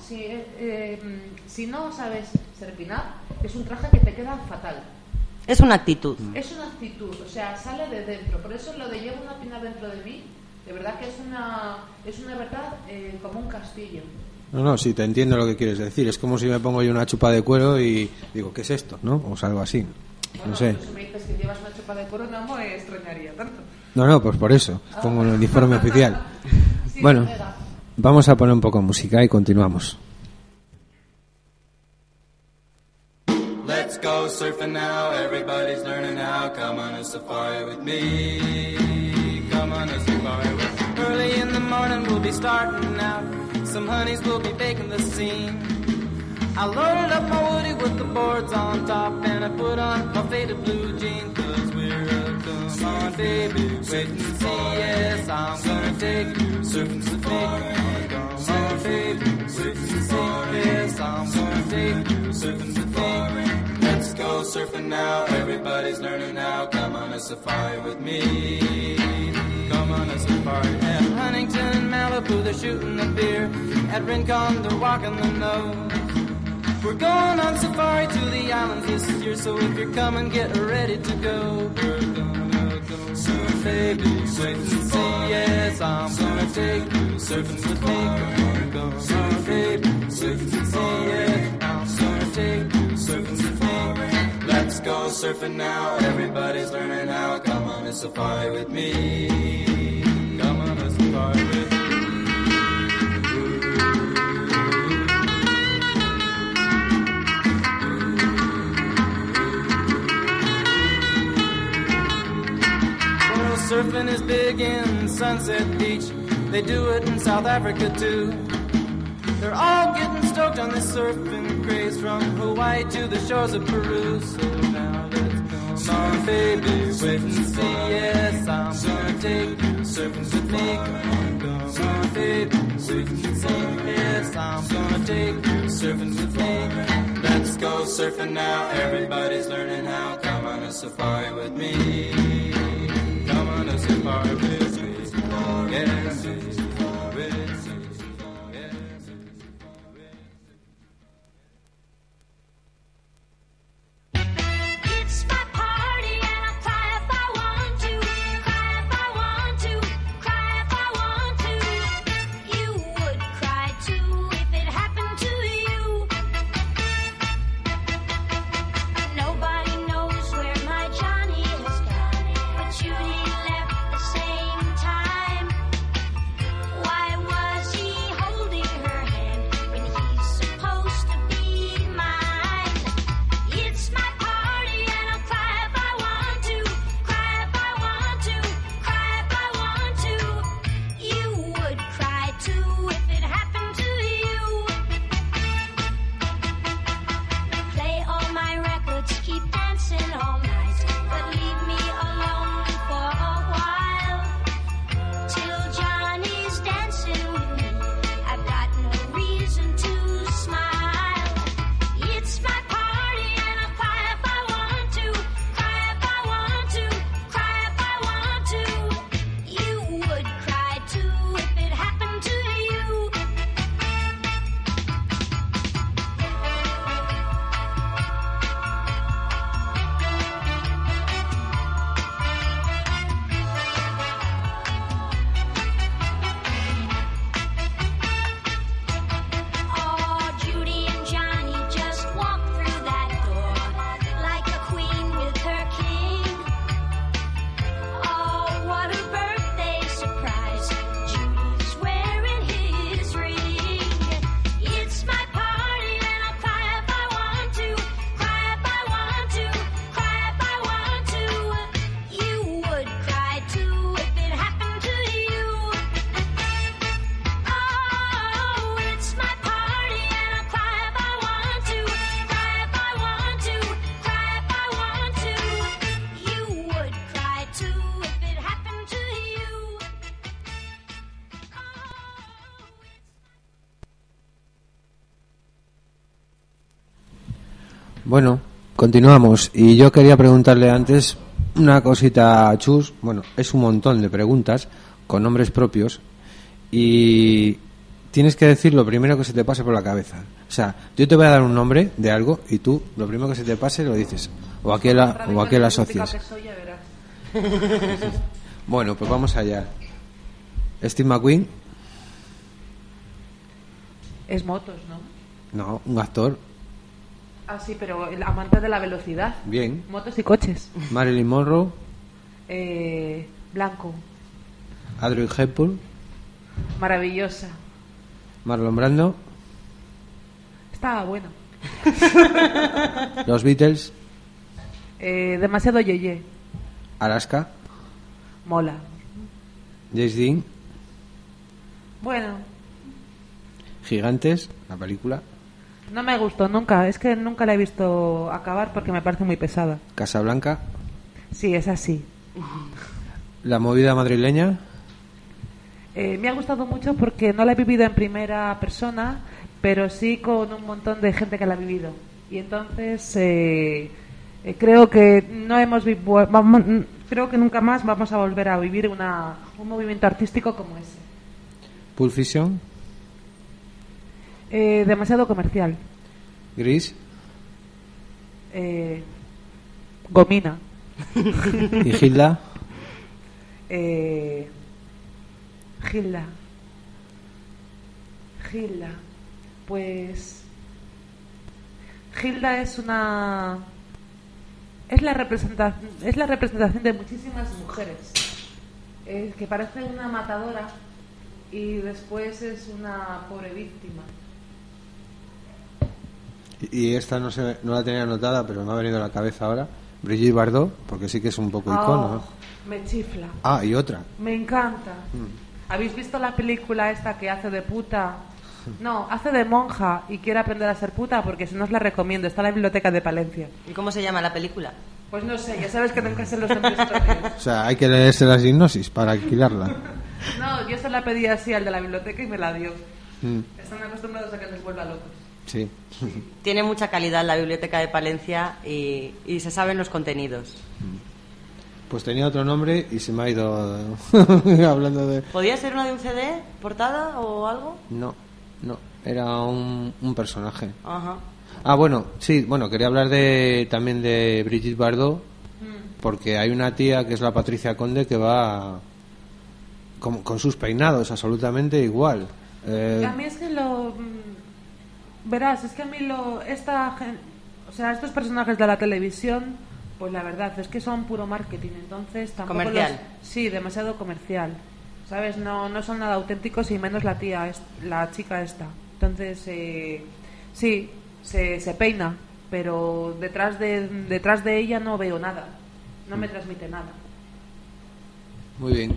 [SPEAKER 1] sabes ser pin-up, es un traje que te queda fatal.
[SPEAKER 2] Es una actitud.
[SPEAKER 1] Es una actitud, o sea, sale de dentro. Por eso lo de llevo una pin-up dentro de mí, de verdad que es una verdad como un castillo.
[SPEAKER 6] No, sí, te entiendo lo que quieres decir. Es como si me pongo yo una chupa de cuero y digo, ¿qué es esto? ¿No? O algo así. No sé.
[SPEAKER 1] Si me dices que llevas una chupa de cuero, no me extrañaría tanto.
[SPEAKER 6] No, pues por eso. Es como el uniforme oficial.
[SPEAKER 1] Sí,
[SPEAKER 6] bueno, vamos a poner un poco de música y continuamos.
[SPEAKER 8] Let's go surfing now, everybody's learning how. Come on a safari with me. Come on a safari with me. Early in the morning we'll be starting out. Some honeys will be baking the scene. I loaded up my woody with the boards on top, and I put on my faded blue jeans, 'cause we're a come on baby, wait and see, yes, I'm gonna take you surfing safari. Come on baby, wait and see, yes, I'm gonna take you surfing safari. Let's go surfing now, everybody's learning how. Come on a safari with me. Come on a safari. At Huntington and Malibu, they're shooting the deer. At Rincon, they're walking the nose. We're going on safari to the islands this year, so if you're coming, get ready to go. We're gonna go surf, baby, wait and see, yes, I'm gonna take you surfing with me. Come on, surf, baby, wait and see, yes, I'm gonna take you surfing with me. Let's go surfing now, everybody's learning how. Come on a safari with me. Come on a safari with me. Surfing is big in Sunset Beach. They do it in South Africa too. They're all getting stoked on this surfing craze, from Hawaii to the shores of Peru. So now let's go, come on baby, wait and see, yes, I'm gonna take you surfing with me. Come on baby, wait and see, yes, I'm gonna take you surfing with me. Let's go surfing now, everybody's learning how. Come on a safari with me. Come on a safari with me. Yes,
[SPEAKER 9] It's my party and I'll cry if I want to. Cry if I want to. Cry if I want to. You would cry too if it happened to you. Nobody knows where my Johnny has gone, but Judy left the same time.
[SPEAKER 6] Bueno, continuamos. Y yo quería preguntarle antes una cosita a Chus. Bueno, es un montón de preguntas con nombres propios. Y tienes que decir lo primero que se te pase por la cabeza. O sea, yo te voy a dar un nombre de algo y tú lo primero que se te pase lo dices. O a qué la asocias. Bueno, pues vamos allá. Steve McQueen.
[SPEAKER 1] Es motos, ¿no?
[SPEAKER 6] No, un actor.
[SPEAKER 1] Ah, sí, pero el amante de la velocidad.
[SPEAKER 6] Bien.
[SPEAKER 1] Motos y coches.
[SPEAKER 6] Marilyn Monroe.
[SPEAKER 1] Blanco.
[SPEAKER 6] Audrey Hepburn.
[SPEAKER 1] Maravillosa.
[SPEAKER 6] Marlon Brando.
[SPEAKER 1] Estaba bueno.
[SPEAKER 6] Los Beatles.
[SPEAKER 1] Demasiado yeye.
[SPEAKER 6] Alaska.
[SPEAKER 1] Mola.
[SPEAKER 6] James Dean.
[SPEAKER 1] Bueno,
[SPEAKER 6] Gigantes, la película.
[SPEAKER 1] no me gustó nunca. Es que nunca la he visto acabar porque me parece muy pesada.
[SPEAKER 6] Casablanca.
[SPEAKER 1] Sí, es así.
[SPEAKER 6] La movida madrileña.
[SPEAKER 1] Me ha gustado mucho porque no la he vivido en primera persona, pero sí con un montón de gente que la ha vivido. Y entonces creo que no hemos creo que nunca más vamos a volver a vivir un movimiento artístico como ese.
[SPEAKER 6] Pulp Fiction.
[SPEAKER 1] Demasiado comercial.
[SPEAKER 6] Gris.
[SPEAKER 1] Gomina.
[SPEAKER 6] Y Gilda.
[SPEAKER 1] Gilda. Pues Gilda es la representación de muchísimas mujeres, que parece una matadora y después es una pobre víctima.
[SPEAKER 6] Y esta no la tenía anotada, pero me ha venido a la cabeza ahora. Brigitte Bardot, porque sí que es un poco icono, ¿no?
[SPEAKER 1] Me chifla.
[SPEAKER 6] Ah, y otra.
[SPEAKER 1] Me encanta. ¿Habéis visto la película esta que hace de puta? No, hace de monja y quiere aprender a ser puta, porque si no os la recomiendo. Está en la biblioteca de Palencia.
[SPEAKER 2] ¿Y cómo se llama la película?
[SPEAKER 1] Pues no sé, ya sabes que nunca sé los nombres propios.
[SPEAKER 6] O sea, hay que leerse la sinopsis para alquilarla.
[SPEAKER 1] No, yo se la pedí así al de la biblioteca y me la dio. Están acostumbrados a que les vuelva locos.
[SPEAKER 6] Sí.
[SPEAKER 2] Tiene mucha calidad la biblioteca de Palencia y se saben los contenidos.
[SPEAKER 6] Pues tenía otro nombre y se me ha ido hablando de...
[SPEAKER 2] ¿Podía ser una de un CD, portada o algo?
[SPEAKER 6] No, era un personaje.
[SPEAKER 2] Ajá.
[SPEAKER 6] Ah, bueno, sí, quería hablar también de Brigitte Bardot, porque hay una tía que es la Patricia Conde que va con sus peinados absolutamente igual.
[SPEAKER 1] A mí es que verás, es que a mí estos personajes de la televisión, pues la verdad es que son puro marketing, entonces tampoco
[SPEAKER 2] comercial.
[SPEAKER 1] Sí, demasiado comercial, ¿sabes? No son nada auténticos y menos la chica esta. Entonces, sí, se peina, pero detrás de ella no veo nada, no me transmite nada.
[SPEAKER 6] Muy bien.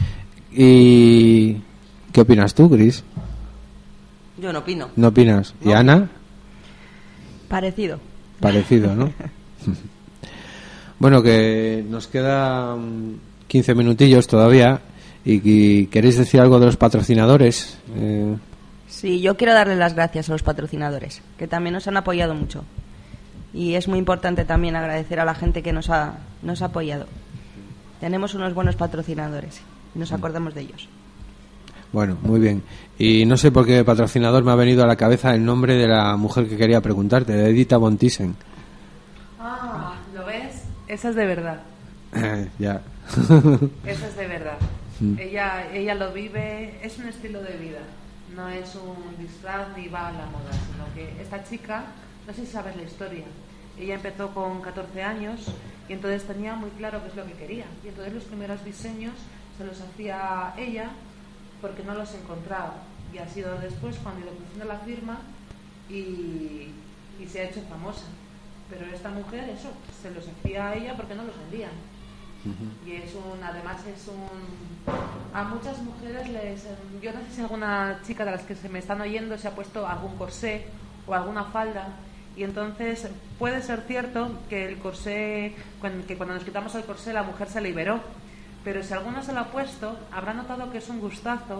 [SPEAKER 6] ¿Y qué opinas tú, Gris?
[SPEAKER 2] Yo no opino.
[SPEAKER 6] ¿No opinas? ¿Y
[SPEAKER 2] No.
[SPEAKER 6] Ana?
[SPEAKER 3] Parecido,
[SPEAKER 6] ¿No? Bueno, que nos quedan 15 minutillos todavía y ¿queréis decir algo de los patrocinadores?
[SPEAKER 3] Sí, yo quiero darle las gracias a los patrocinadores, que también nos han apoyado mucho. Y es muy importante también agradecer a la gente que nos ha apoyado. Tenemos unos buenos patrocinadores y nos acordamos de ellos.
[SPEAKER 6] Bueno, muy bien. Y no sé por qué patrocinador me ha venido a la cabeza el nombre de la mujer que quería preguntarte, de Edita Von Thyssen.
[SPEAKER 1] Ah, ¿lo ves? Esa es de verdad.
[SPEAKER 6] Ya.
[SPEAKER 1] Esa es de verdad. Ella lo vive, es un estilo de vida. No es un disfraz ni va a la moda, sino que esta chica, no sé si sabes la historia, ella empezó con 14 años y entonces tenía muy claro qué es lo que quería. Y entonces los primeros diseños se los hacía ella porque no los encontraba. Y ha sido después cuando ha ido creciendo la firma y se ha hecho famosa. Pero esta mujer, eso, se los hacía a ella porque no los vendían. Y además a muchas mujeres yo no sé si alguna chica de las que se me están oyendo se ha puesto algún corsé o alguna falda, y entonces puede ser cierto que el corsé, que cuando nos quitamos el corsé la mujer se liberó, pero si alguno se lo ha puesto habrá notado que es un gustazo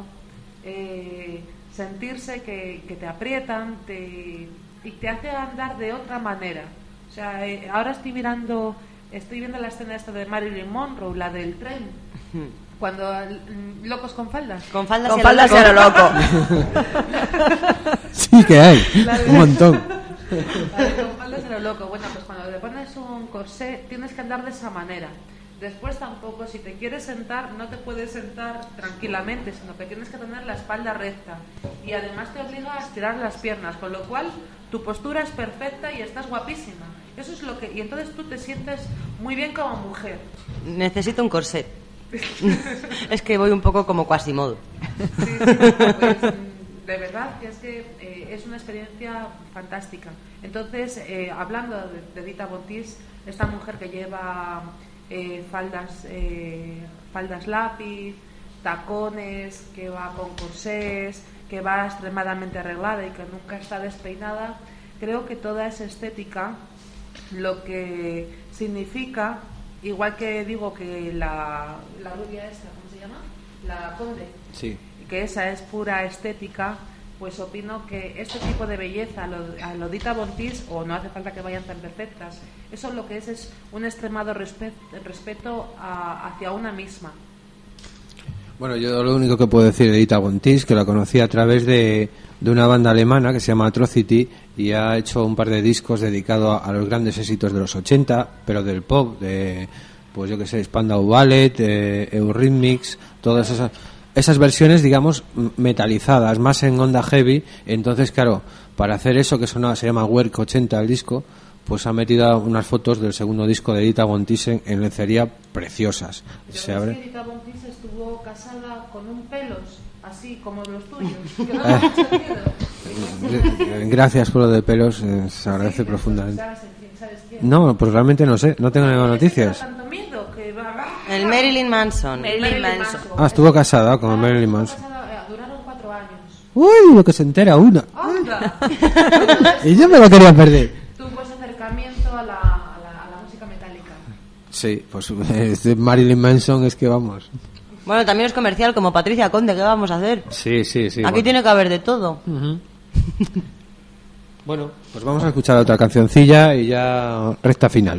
[SPEAKER 1] sentirse que te aprietan y te hace andar de otra manera. sea, ahora estoy viendo la escena esta de Marilyn Monroe, la del tren. Cuando locos con faldas.
[SPEAKER 2] Con faldas,
[SPEAKER 3] Con
[SPEAKER 2] y
[SPEAKER 3] faldas y a lo loco.
[SPEAKER 6] Sí que hay, un montón.
[SPEAKER 1] Con faldas y a lo loco. Bueno, pues cuando te pones un corsé tienes que andar de esa manera. Después tampoco, si te quieres sentar, no te puedes sentar tranquilamente, sino que tienes que tener la espalda recta. Y además te obliga a estirar las piernas, con lo cual tu postura es perfecta y estás guapísima. Eso es lo que... Y entonces tú te sientes muy bien como mujer.
[SPEAKER 2] Necesito un corset. Es que voy un poco como Quasimodo.
[SPEAKER 1] Sí, pues, de verdad que es una experiencia fantástica. Entonces, hablando de Dita Von Teese, esta mujer que lleva faldas lápiz, tacones, que va con corsés, que va extremadamente arreglada y que nunca está despeinada, creo que toda esa estética lo que significa, igual que digo que la rubia esta, ¿cómo se llama? La Conde,
[SPEAKER 6] Sí.
[SPEAKER 1] que esa es pura estética, pues opino que este tipo de belleza a lo Dita Von Teese, o no hace falta que vayan tan perfectas, eso lo que es un extremado respeto hacia una misma.
[SPEAKER 6] Bueno, yo lo único que puedo decir de Dita Von Teese, que la conocí a través de una banda alemana que se llama Atrocity y ha hecho un par de discos dedicados a los grandes éxitos de los 80, pero del pop, de, pues yo que sé, Spandau Ballet, Eurythmics, todas esas versiones, digamos, metalizadas, más en onda heavy. Entonces, claro, para hacer eso, que se llama Work 80 el disco, pues ha metido unas fotos del segundo disco de Dita Von Teese en lencería preciosas. Se abre.
[SPEAKER 1] Es que Dita Von Teese estuvo casada con un pelos, así como los tuyos. Que no da mucho miedo.
[SPEAKER 6] Gracias por lo de pelos, se agradece
[SPEAKER 1] Sí,
[SPEAKER 6] profundamente.
[SPEAKER 1] ¿Sabes quién?
[SPEAKER 6] No, pues realmente no sé, no tengo ninguna noticias.
[SPEAKER 1] Tanto miedo que va.
[SPEAKER 2] El Marilyn Manson.
[SPEAKER 3] Marilyn Manson.
[SPEAKER 6] Ah, estuvo casada con Marilyn Manson.
[SPEAKER 1] Duraron 4 años.
[SPEAKER 6] Uy, lo que se entera una.
[SPEAKER 1] ¡Anda!
[SPEAKER 6] Y yo me lo quería perder.
[SPEAKER 1] Tuvo ese acercamiento a la música metálica.
[SPEAKER 6] Sí, pues Marilyn Manson es que vamos.
[SPEAKER 2] Bueno, también es comercial como Patricia Conde, ¿qué vamos a hacer?
[SPEAKER 6] Sí.
[SPEAKER 2] Aquí
[SPEAKER 6] bueno.
[SPEAKER 2] tiene que haber de todo.
[SPEAKER 6] Bueno, pues vamos a escuchar otra cancioncilla y ya recta final.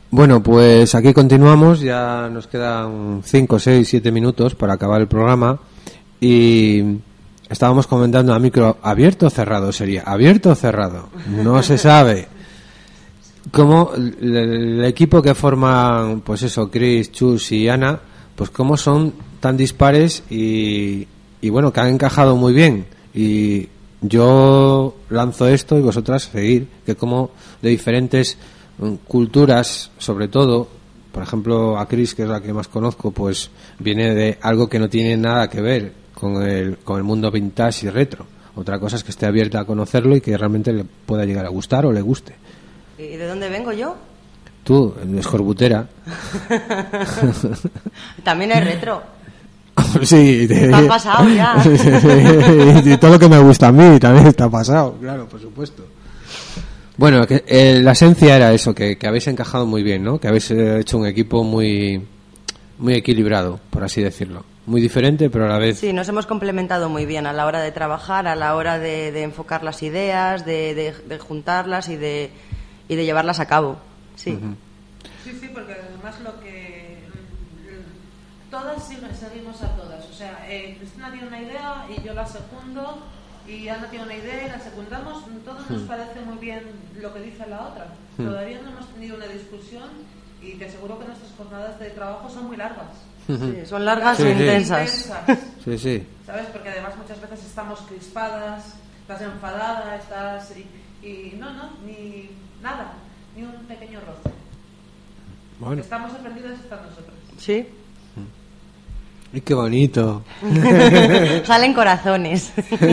[SPEAKER 6] Bueno, pues aquí continuamos, ya nos quedan 5, 6, 7 minutos para acabar el programa y estábamos comentando a micro abierto o cerrado, sería abierto o cerrado, no se sabe. Como el equipo que forman, pues eso, Chris, Chus y Ana, pues cómo son tan dispares y bueno, que han encajado muy bien. Y yo lanzo esto y vosotras seguir, que como de diferentes culturas, sobre todo, por ejemplo a Chris, que es la que más conozco, pues viene de algo que no tiene nada que ver con el mundo vintage y retro. Otra cosa es que esté abierta a conocerlo y que realmente le pueda llegar a gustar o le guste.
[SPEAKER 2] ¿Y de dónde vengo yo?
[SPEAKER 6] Tú, escorbutera.
[SPEAKER 2] También es retro.
[SPEAKER 6] Sí,
[SPEAKER 2] Te has pasado ya.
[SPEAKER 6] Y todo lo que me gusta a mí también está pasado, claro, por supuesto. Bueno, la esencia era eso, que habéis encajado muy bien, ¿no? Que habéis hecho un equipo muy equilibrado, por así decirlo. Muy diferente, pero a la vez...
[SPEAKER 2] Sí, nos hemos complementado muy bien a la hora de trabajar, a la hora de enfocar las ideas, de juntarlas y de llevarlas a cabo. Sí.
[SPEAKER 6] Uh-huh.
[SPEAKER 1] Sí, porque además todas seguimos a todas. O sea, Cristina tiene una idea y yo la secundo, y Ana tiene una idea y la secundamos. Todos nos parece muy bien lo que dice la otra. Todavía no hemos tenido una discusión y te aseguro que nuestras jornadas de trabajo son muy largas.
[SPEAKER 2] Sí, son largas e intensas.
[SPEAKER 6] Sí.
[SPEAKER 1] ¿Sabes? Porque además muchas veces estamos crispadas, estás enfadada, y no, ni nada, ni un pequeño roce.
[SPEAKER 6] Bueno.
[SPEAKER 1] Estamos sorprendidas hasta nosotros.
[SPEAKER 2] Sí.
[SPEAKER 6] ¡Ay, qué bonito!
[SPEAKER 2] Salen corazones.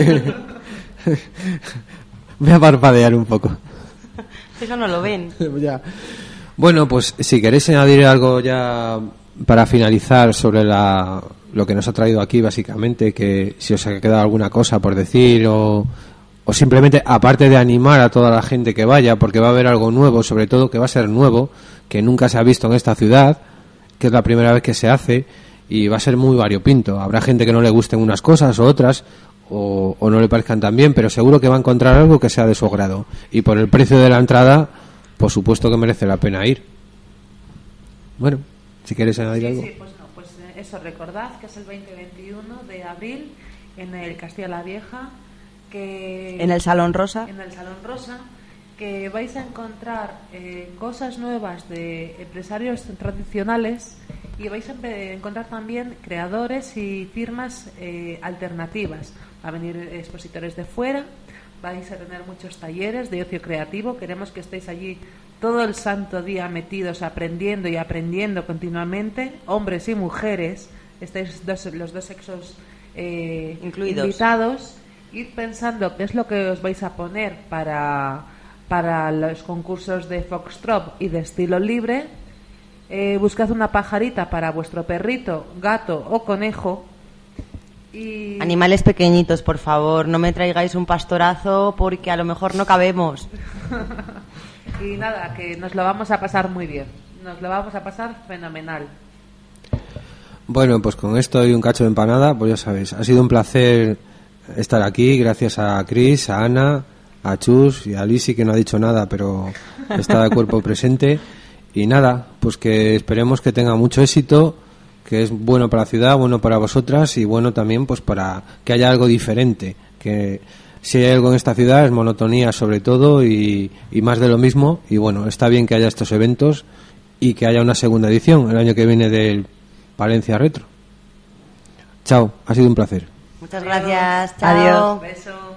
[SPEAKER 6] Voy a parpadear un poco.
[SPEAKER 2] Eso no lo ven.
[SPEAKER 6] Ya. Bueno, pues si queréis añadir algo ya para finalizar sobre lo que nos ha traído aquí, básicamente, que si os ha quedado alguna cosa por decir o simplemente, aparte de animar a toda la gente que vaya, porque va a haber algo nuevo, sobre todo que va a ser nuevo, que nunca se ha visto en esta ciudad, que es la primera vez que se hace, y va a ser muy variopinto. Habrá gente que no le gusten unas cosas o otras, o no le parezcan tan bien, pero seguro que va a encontrar algo que sea de su agrado. Y por el precio de la entrada, por supuesto que merece la pena ir. Bueno, si quieres añadir algo.
[SPEAKER 1] Sí, pues eso, recordad que es el 20-21 de abril en el Castilla la Vieja, que
[SPEAKER 3] En el Salón Rosa.
[SPEAKER 1] en el Salón Rosa, que vais a encontrar cosas nuevas de empresarios tradicionales, y vais a encontrar también creadores y firmas alternativas. Va a venir expositores de fuera, vais a tener muchos talleres de ocio creativo. Queremos que estéis allí todo el santo día metidos, aprendiendo y aprendiendo continuamente, hombres y mujeres. Estáis los dos sexos
[SPEAKER 2] Incluidos.
[SPEAKER 1] invitados. Ir pensando qué es lo que os vais a poner para los concursos de Foxtrot y de estilo libre. Buscad una pajarita para vuestro perrito, gato o conejo. Y...
[SPEAKER 2] Animales pequeñitos, por favor, no me traigáis un pastorazo porque a lo mejor no cabemos.
[SPEAKER 1] Y nada, que nos lo vamos a pasar muy bien. Nos lo vamos a pasar fenomenal.
[SPEAKER 6] Bueno, pues con esto y un cacho de empanada, pues ya sabéis, ha sido un placer estar aquí, gracias a Chris, a Ana, a Chus y a Lisi, que no ha dicho nada, pero está de cuerpo presente. Y nada, pues que esperemos que tenga mucho éxito, que es bueno para la ciudad, bueno para vosotras y bueno también pues para que haya algo diferente. Que si hay algo en esta ciudad es monotonía sobre todo y más de lo mismo. Y bueno, está bien que haya estos eventos y que haya una segunda edición el año que viene del Palencia Retro. Chao, ha sido un placer.
[SPEAKER 2] Muchas gracias. Chao.
[SPEAKER 3] Adiós.
[SPEAKER 1] Beso.